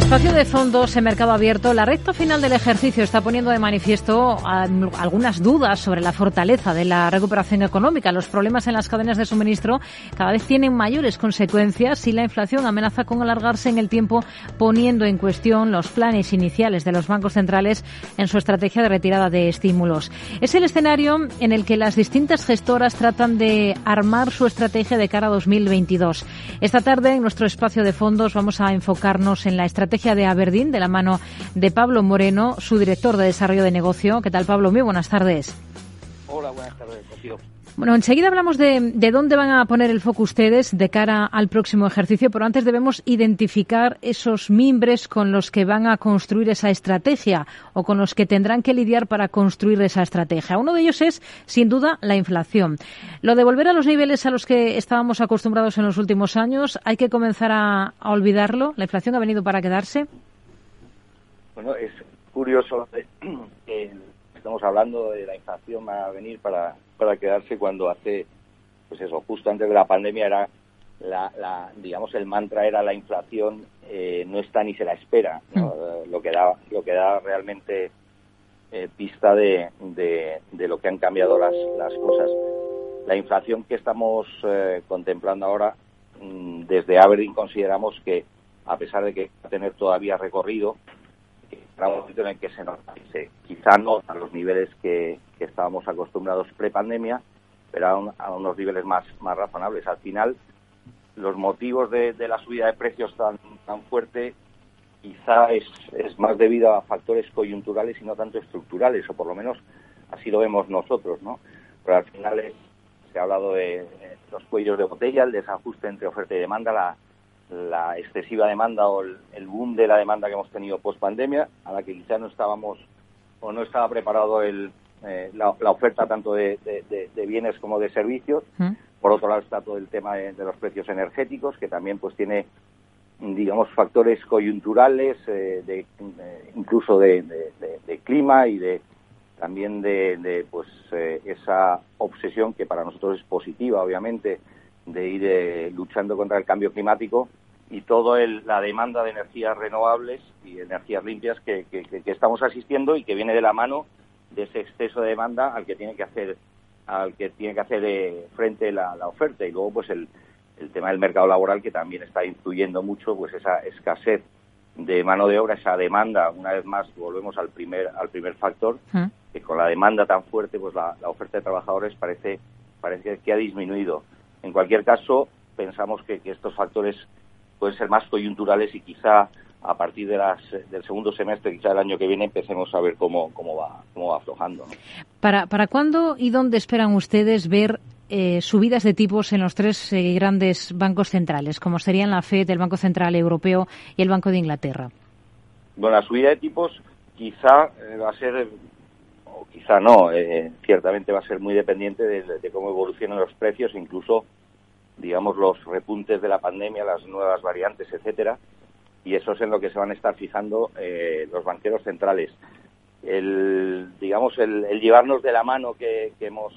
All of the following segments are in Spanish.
espacio de fondos en mercado abierto, la recta final del ejercicio está poniendo de manifiesto algunas dudas sobre la fortaleza de la recuperación económica. Los problemas en las cadenas de suministro cada vez tienen mayores consecuencias y la inflación amenaza con alargarse en el tiempo, poniendo en cuestión los planes iniciales de los bancos centrales en su estrategia de retirada de estímulos. Es el escenario en el que las distintas gestoras tratan de armar su estrategia de cara a 2022. Esta tarde, en nuestro espacio de fondos, vamos a enfocarnos en la estrategia de Aberdeen, de la mano de Pablo Moreno, su director de desarrollo de negocio. ¿Qué tal, Pablo? Muy buenas tardes. Hola, buenas tardes, Rocío. Bueno, enseguida hablamos de dónde van a poner el foco ustedes de cara al próximo ejercicio, pero antes debemos identificar esos mimbres con los que van a construir esa estrategia o con los que tendrán que lidiar para construir esa estrategia. Uno de ellos es, sin duda, la inflación. Lo de volver a los niveles a los que estábamos acostumbrados en los últimos años, ¿hay que comenzar a olvidarlo? ¿La inflación ha venido para quedarse? Bueno, es curioso que estamos hablando de la inflación va a venir para quedarse cuando hace, pues eso, justo antes de la pandemia era digamos, el mantra era la inflación no está ni se la espera, ¿no? Lo que da realmente pista de lo que han cambiado las cosas. La inflación que estamos contemplando ahora, desde Aberdeen consideramos que, a pesar de que va a tener todavía recorrido, habrá un momento en el que se normalice, quizá no a los niveles que estábamos acostumbrados pre-pandemia, pero a unos niveles más razonables. Al final, los motivos de la subida de precios tan fuerte quizá es más debido a factores coyunturales y no tanto estructurales, o por lo menos así lo vemos nosotros, ¿no? Pero al final se ha hablado de los cuellos de botella, el desajuste entre oferta y demanda, la excesiva demanda o el boom de la demanda que hemos tenido post-pandemia, a la que quizá no estábamos o no estaba preparado la oferta tanto de bienes como de servicios. Por otro lado está todo el tema de los precios energéticos, que también pues tiene, digamos, factores coyunturales, incluso de clima y también de esa obsesión que para nosotros es positiva, obviamente, de ir luchando contra el cambio climático y toda la demanda de energías renovables y energías limpias que estamos asistiendo y que viene de la mano de ese exceso de demanda al que tiene que hacer frente la oferta. Y luego pues el tema del mercado laboral, que también está influyendo mucho, pues esa escasez de mano de obra, esa demanda. Una vez más volvemos al primer factor, que con la demanda tan fuerte pues la oferta de trabajadores parece que ha disminuido. En cualquier caso, pensamos que estos factores pueden ser más coyunturales y quizá a partir del segundo semestre, quizá del año que viene, empecemos a ver cómo va aflojando, ¿no? ¿Para cuándo y dónde esperan ustedes ver subidas de tipos en los tres grandes bancos centrales, como serían la FED, el Banco Central Europeo y el Banco de Inglaterra? Bueno, la subida de tipos quizá va a ser, o quizá no, ciertamente va a ser muy dependiente de cómo evolucionan los precios, incluso, digamos, los repuntes de la pandemia, las nuevas variantes, etcétera, y eso es en lo que se van a estar fijando los banqueros centrales. El llevarnos de la mano que hemos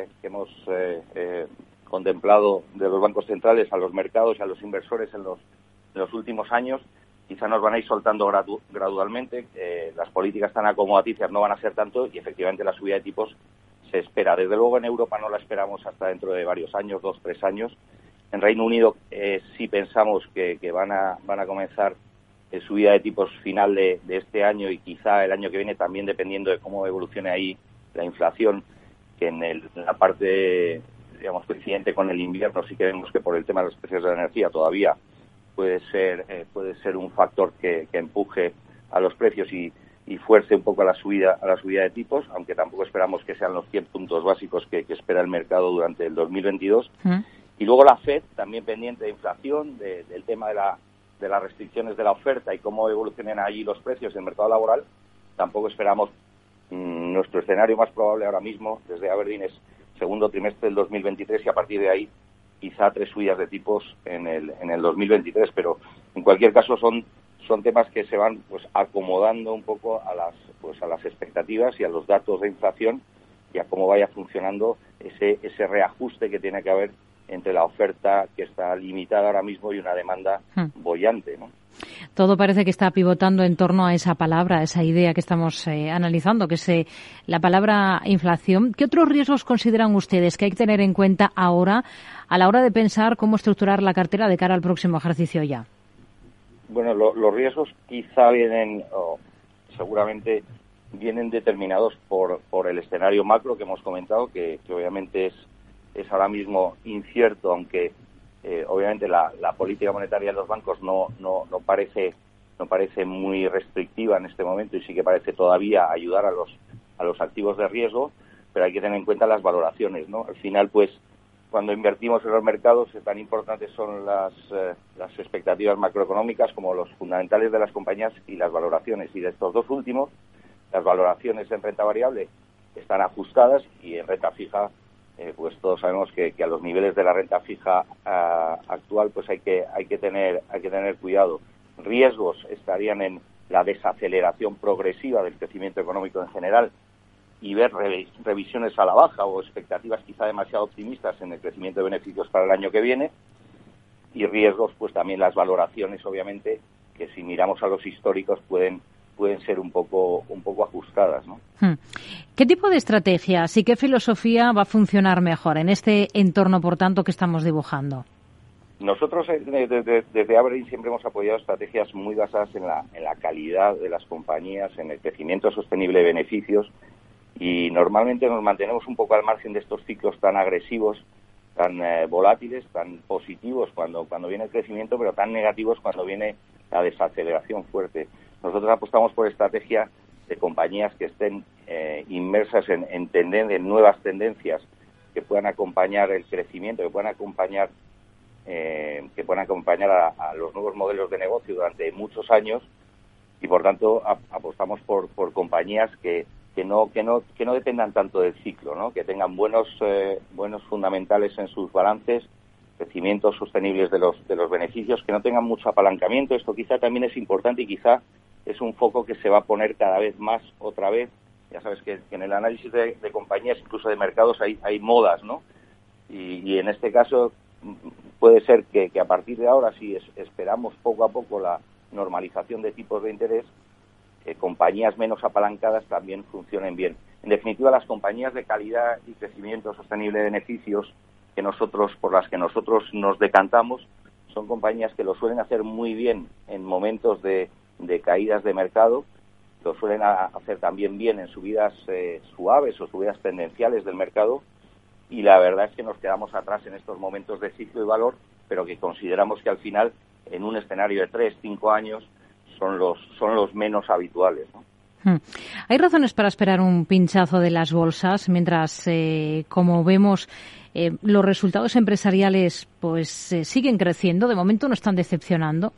contemplado de los bancos centrales a los mercados y a los inversores en los últimos años, quizá nos van a ir soltando gradualmente. Las políticas tan acomodaticias no van a ser tanto y efectivamente la subida de tipos se espera. Desde luego en Europa no la esperamos hasta dentro de varios años, 2-3 años. En Reino Unido sí pensamos que van a comenzar subida de tipos final de este año y quizá el año que viene, también dependiendo de cómo evolucione ahí la inflación, que en la parte, digamos, coincidente con el invierno sí que vemos que por el tema de los precios de la energía todavía puede ser un factor que empuje a los precios y fuerce un poco a la subida de tipos, aunque tampoco esperamos que sean los 100 puntos básicos que espera el mercado durante el 2022. Y luego la FED, también pendiente de inflación, del tema de las restricciones de la oferta y cómo evolucionen allí los precios en el mercado laboral. Tampoco esperamos, nuestro escenario más probable ahora mismo desde Aberdeen es segundo trimestre del 2023 y a partir de ahí quizá 3 subidas de tipos en el 2023, pero en cualquier caso son temas que se van pues acomodando un poco a las expectativas y a los datos de inflación y a cómo vaya funcionando ese reajuste que tiene que haber entre la oferta, que está limitada ahora mismo, y una demanda boyante, ¿no? Todo parece que está pivotando en torno a esa palabra, a esa idea que estamos analizando, que es la palabra inflación. ¿Qué otros riesgos consideran ustedes que hay que tener en cuenta ahora a la hora de pensar cómo estructurar la cartera de cara al próximo ejercicio ya? Bueno, los riesgos quizá vienen, seguramente vienen determinados por el escenario macro que hemos comentado, que obviamente es ahora mismo incierto, aunque obviamente la política monetaria de los bancos no parece muy restrictiva en este momento y sí que parece todavía ayudar a los activos de riesgo, pero hay que tener en cuenta las valoraciones, ¿no? Al final, pues, cuando invertimos en los mercados, tan importantes son las expectativas macroeconómicas como los fundamentales de las compañías y las valoraciones. Y de estos dos últimos, las valoraciones en renta variable están ajustadas y en renta fija, pues todos sabemos que a los niveles de la renta fija actual, pues hay que tener cuidado. Riesgos estarían en la desaceleración progresiva del crecimiento económico en general y ver revisiones a la baja o expectativas quizá demasiado optimistas en el crecimiento de beneficios para el año que viene. Y riesgos, pues también las valoraciones, obviamente, que si miramos a los históricos pueden ser un poco ajustadas, ¿no? ¿Qué tipo de estrategias y qué filosofía va a funcionar mejor en este entorno, por tanto, que estamos dibujando? Nosotros desde Aberdeen siempre hemos apoyado estrategias muy basadas en la calidad de las compañías, en el crecimiento sostenible de beneficios, y normalmente nos mantenemos un poco al margen de estos ciclos tan agresivos, tan volátiles, tan positivos cuando viene el crecimiento, pero tan negativos cuando viene la desaceleración fuerte. Nosotros apostamos por estrategia de compañías que estén inmersas en nuevas tendencias, que puedan acompañar el crecimiento, que puedan acompañar a los nuevos modelos de negocio durante muchos años, y por tanto apostamos por compañías que no dependan tanto del ciclo, ¿no? Que tengan buenos fundamentales en sus balances, crecimientos sostenibles de los beneficios, que no tengan mucho apalancamiento. Esto quizá también es importante y quizá es un foco que se va a poner cada vez más otra vez. Ya sabes que en el análisis de compañías, incluso de mercados, hay modas, ¿no? Y en este caso puede ser que a partir de ahora, si esperamos poco a poco la normalización de tipos de interés, compañías menos apalancadas también funcionen bien. En definitiva, las compañías de calidad y crecimiento sostenible de beneficios por las que nosotros nos decantamos son compañías que lo suelen hacer muy bien en momentos de caídas de mercado, lo suelen hacer también bien en subidas suaves o subidas tendenciales del mercado, y la verdad es que nos quedamos atrás en estos momentos de ciclo y valor, pero que consideramos que al final, en un escenario de 3-5 años, son los menos habituales, ¿no? ¿Hay razones para esperar un pinchazo de las bolsas mientras, como vemos, los resultados empresariales pues siguen creciendo? De momento no están decepcionando.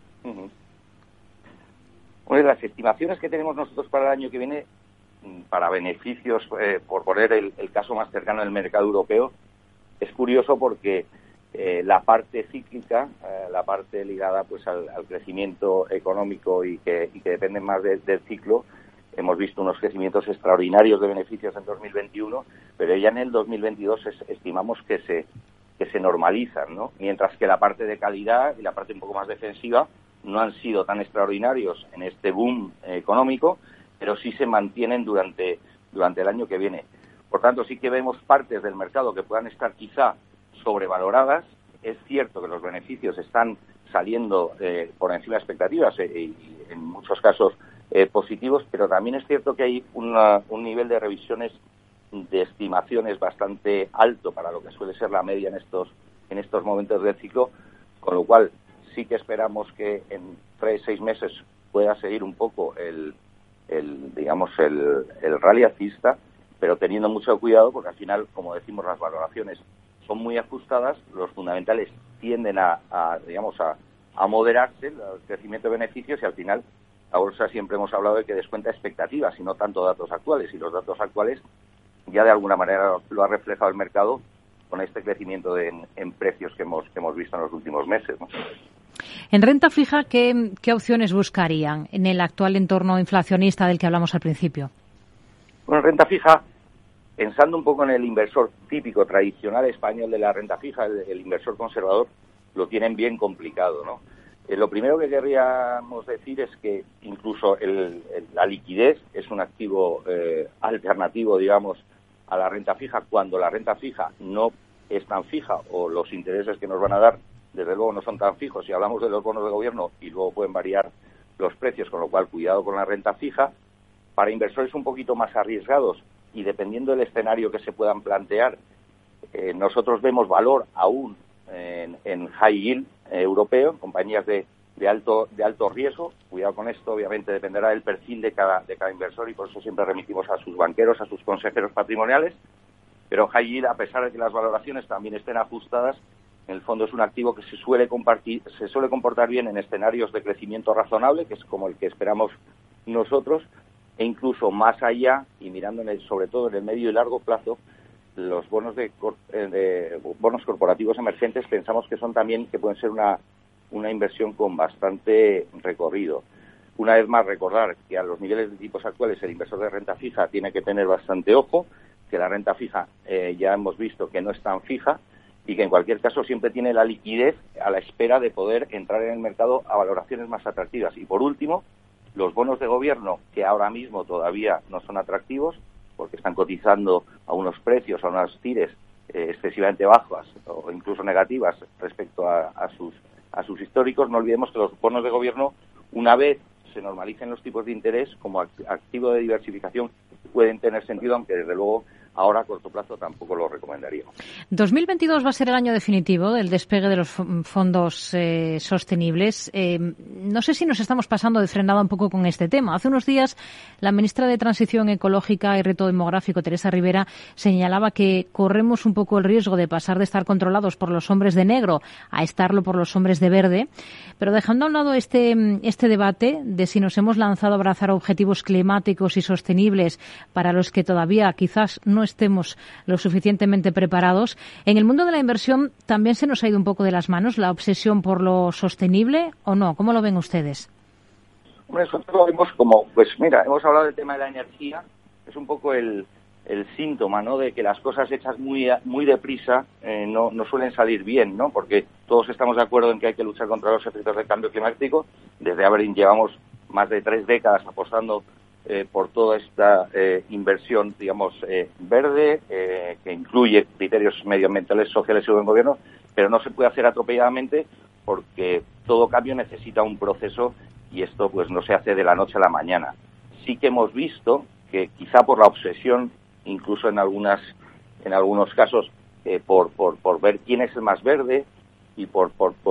Bueno, las estimaciones que tenemos nosotros para el año que viene, para beneficios, por poner el caso más cercano del mercado europeo, es curioso porque la parte cíclica, la parte ligada pues al crecimiento económico y que depende más del ciclo, hemos visto unos crecimientos extraordinarios de beneficios en 2021, pero ya en el 2022 estimamos que se normalizan, ¿no? Mientras que la parte de calidad y la parte un poco más defensiva no han sido tan extraordinarios en este boom económico, pero sí se mantienen durante el año que viene. Por tanto, sí que vemos partes del mercado que puedan estar quizá sobrevaloradas. Es cierto que los beneficios están saliendo por encima de expectativas y en muchos casos positivos, pero también es cierto que hay un nivel de revisiones de estimaciones bastante alto para lo que suele ser la media en estos momentos del ciclo, con lo cual sí que esperamos que en 3-6 meses pueda seguir un poco el rally alcista, pero teniendo mucho cuidado porque al final, como decimos, las valoraciones son muy ajustadas, los fundamentales tienden a moderarse, el crecimiento de beneficios, y al final la bolsa siempre hemos hablado de que descuenta expectativas y no tanto datos actuales, y los datos actuales ya de alguna manera lo ha reflejado el mercado con este crecimiento en precios que hemos visto en los últimos meses, ¿no? En renta fija, ¿qué opciones buscarían en el actual entorno inflacionista del que hablamos al principio? Bueno, en renta fija, pensando un poco en el inversor típico, tradicional español de la renta fija, el inversor conservador, lo tienen bien complicado, ¿no? Lo primero que querríamos decir es que incluso la liquidez es un activo alternativo, digamos, a la renta fija, cuando la renta fija no es tan fija o los intereses que nos van a dar, desde luego, no son tan fijos. Si hablamos de los bonos de gobierno y luego pueden variar los precios, con lo cual cuidado con la renta fija. Para inversores un poquito más arriesgados y dependiendo del escenario que se puedan plantear, nosotros vemos valor aún en high yield europeo, en compañías de alto riesgo. Cuidado con esto, obviamente dependerá del perfil de cada inversor y por eso siempre remitimos a sus banqueros, a sus consejeros patrimoniales. Pero high yield, a pesar de que las valoraciones también estén ajustadas, en el fondo es un activo que se suele comportar bien en escenarios de crecimiento razonable, que es como el que esperamos nosotros, e incluso más allá, y mirando sobre todo en el medio y largo plazo, los bonos bonos corporativos emergentes pensamos que pueden ser una inversión con bastante recorrido. Una vez más, recordar que a los niveles de tipos actuales el inversor de renta fija tiene que tener bastante ojo, que la renta fija ya hemos visto que no es tan fija y que en cualquier caso siempre tiene la liquidez a la espera de poder entrar en el mercado a valoraciones más atractivas. Y por último, los bonos de gobierno, que ahora mismo todavía no son atractivos porque están cotizando a unos precios, a unas tires excesivamente bajas o incluso negativas respecto a sus históricos. No olvidemos que los bonos de gobierno, una vez se normalicen los tipos de interés, como activo de diversificación pueden tener sentido, aunque desde luego ahora a corto plazo tampoco lo recomendaría. 2022 va a ser el año definitivo del despegue de los fondos sostenibles. No sé si nos estamos pasando de frenada un poco con este tema. Hace unos días la ministra de Transición Ecológica y Reto Demográfico, Teresa Rivera, señalaba que corremos un poco el riesgo de pasar de estar controlados por los hombres de negro a estarlo por los hombres de verde. Pero dejando a un lado este debate de si nos hemos lanzado a abrazar objetivos climáticos y sostenibles para los que todavía quizás no estemos lo suficientemente preparados, en el mundo de la inversión también se nos ha ido un poco de las manos la obsesión por lo sostenible, ¿o no? ¿Cómo lo ven ustedes? Bueno, nosotros lo vemos como, pues mira, hemos hablado del tema de la energía, es un poco el síntoma, ¿no?, de que las cosas hechas muy deprisa no suelen salir bien, ¿no?, porque todos estamos de acuerdo en que hay que luchar contra los efectos del cambio climático. Desde Aberdeen llevamos más de 3 décadas apostando por toda esta inversión, digamos, verde, que incluye criterios medioambientales, sociales y de buen gobierno, pero no se puede hacer atropelladamente porque todo cambio necesita un proceso y esto pues no se hace de la noche a la mañana. Sí que hemos visto que quizá por la obsesión, incluso en algunos casos, por ver quién es el más verde y por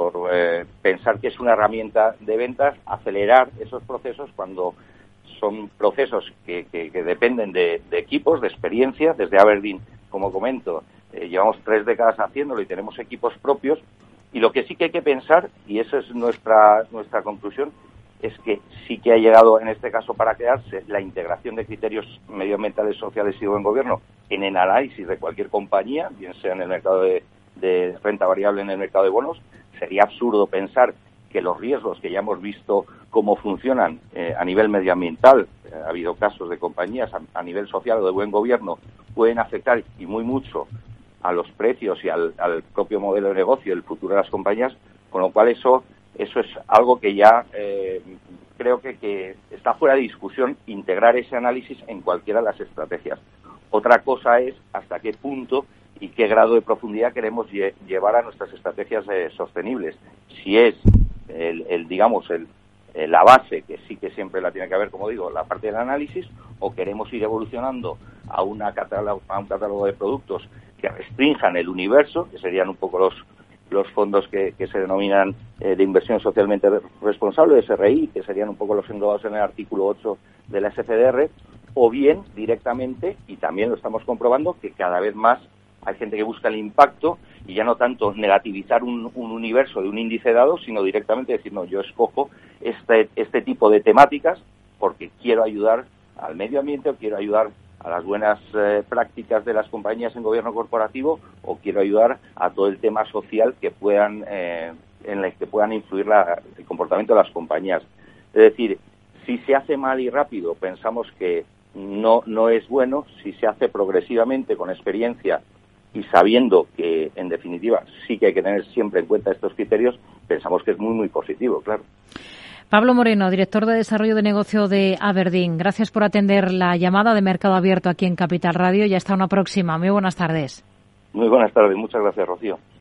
pensar que es una herramienta de ventas, acelerar esos procesos cuando son procesos que dependen de equipos, de experiencia. Desde Aberdeen, como comento, llevamos 3 décadas haciéndolo y tenemos equipos propios. Y lo que sí que hay que pensar, y esa es nuestra conclusión, es que sí que ha llegado, en este caso, para quedarse la integración de criterios medioambientales, sociales y de buen gobierno en el análisis de cualquier compañía, bien sea en el mercado de renta variable, en el mercado de bonos. Sería absurdo pensar que los riesgos que ya hemos visto cómo funcionan a nivel medioambiental, ha habido casos de compañías a nivel social o de buen gobierno, pueden afectar y muy mucho a los precios y al propio modelo de negocio, el futuro de las compañías, con lo cual eso es algo que ya creo que está fuera de discusión, integrar ese análisis en cualquiera de las estrategias. Otra cosa es hasta qué punto y qué grado de profundidad queremos llevar a nuestras estrategias sostenibles. Si es la base, que sí que siempre la tiene que haber, como digo, la parte del análisis, o queremos ir evolucionando a un catálogo de productos que restrinjan el universo, que serían un poco los fondos que se denominan de inversión socialmente responsable, SRI, que serían un poco los englobados en el artículo 8 de la SFDR, o bien directamente, y también lo estamos comprobando, que cada vez más hay gente que busca el impacto y ya no tanto negativizar un universo de un índice dado, sino directamente decir, no, yo escojo este tipo de temáticas porque quiero ayudar al medio ambiente o quiero ayudar a las buenas prácticas de las compañías en gobierno corporativo o quiero ayudar a todo el tema social que puedan en el que puedan influir el comportamiento de las compañías. Es decir, si se hace mal y rápido, pensamos que no es bueno. Si se hace progresivamente, con experiencia, y sabiendo que, en definitiva, sí que hay que tener siempre en cuenta estos criterios, pensamos que es muy, muy positivo, claro. Pablo Moreno, director de Desarrollo de Negocio de Aberdeen. Gracias por atender la llamada de Mercado Abierto aquí en Capital Radio y hasta una próxima. Muy buenas tardes. Muy buenas tardes. Muchas gracias, Rocío.